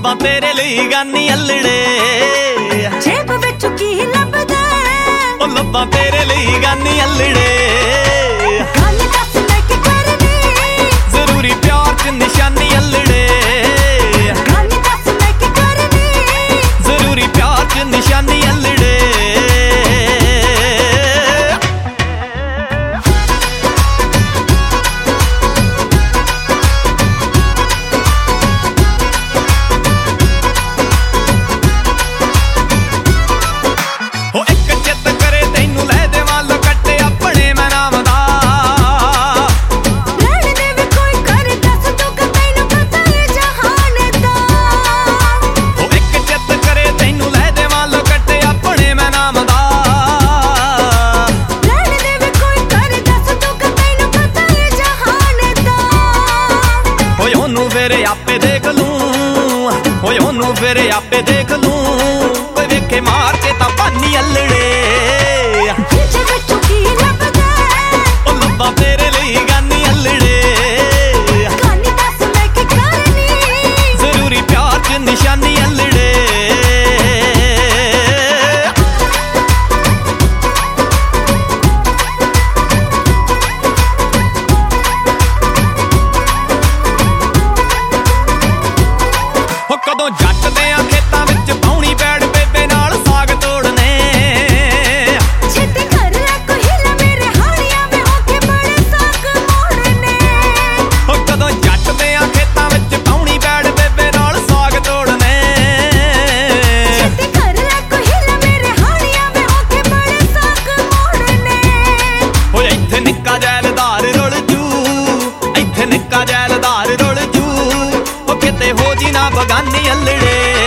ਲੱਭਾਂ ਤੇਰੇ ਲਈ ਗਾਨੀ ਅਲੜੇ ਜੇਬ ਵਿੱਚ ਕੀ ਲੱਭਦਾ ਉਹ ਲੱਭਾਂ ਤੇਰੇ ਲਈ ਗਾਨੀ ਅਲੜੇ ਗੱਲ ਦੱਸ ਮੈਂ ਕੀ ਕਰਨੀ ਜ਼ਰੂਰੀ ਪਿਆਰ ਚ ਨਿਸ਼ਾਨੀ ਅਲੜੇ ਗੱਲ ਦੱਸ ਮੈਂ ਕੀ ਕਰਨੀ ਜ਼ਰੂਰੀ ਪਿਆਰ ਚ ਨਿਸ਼ਾਨੀ ਅਲੜੇ फिर आपे देख लूं ओए ओनू फिर आपे देख लूं कोई वेखे मार के तां पानी अल्लड़े ओ लब्बां तेरे लई गानी अल्लड़े जरूरी प्यार च निशानी अल्लड़े कदों जट देआं खेतां विच पाउणी बैठ बेबे नाल साग तोड़ने छेती कर ले कोई हिला मेरे हाड़ियां में होके बड़े साग मोड़ने ओ कदों जट देआं खेतां विच पाउणी बैठ बेबे नाल साग तोड़ने छेती कर ले कोई हिला मेरे हाड़ियां में होके बड़े साग मोड़ने ओ इत्थे निक्का जैलदार रुल जू इत्थे निक्का जैलदार रुल जू ओ किते हो जी ना बगानी अल्लड़े।